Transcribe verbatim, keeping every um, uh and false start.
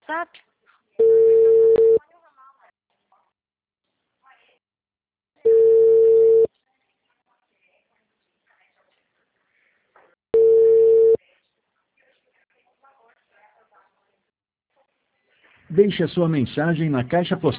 WhatsApp? Deixe a sua mensagem na caixa postal.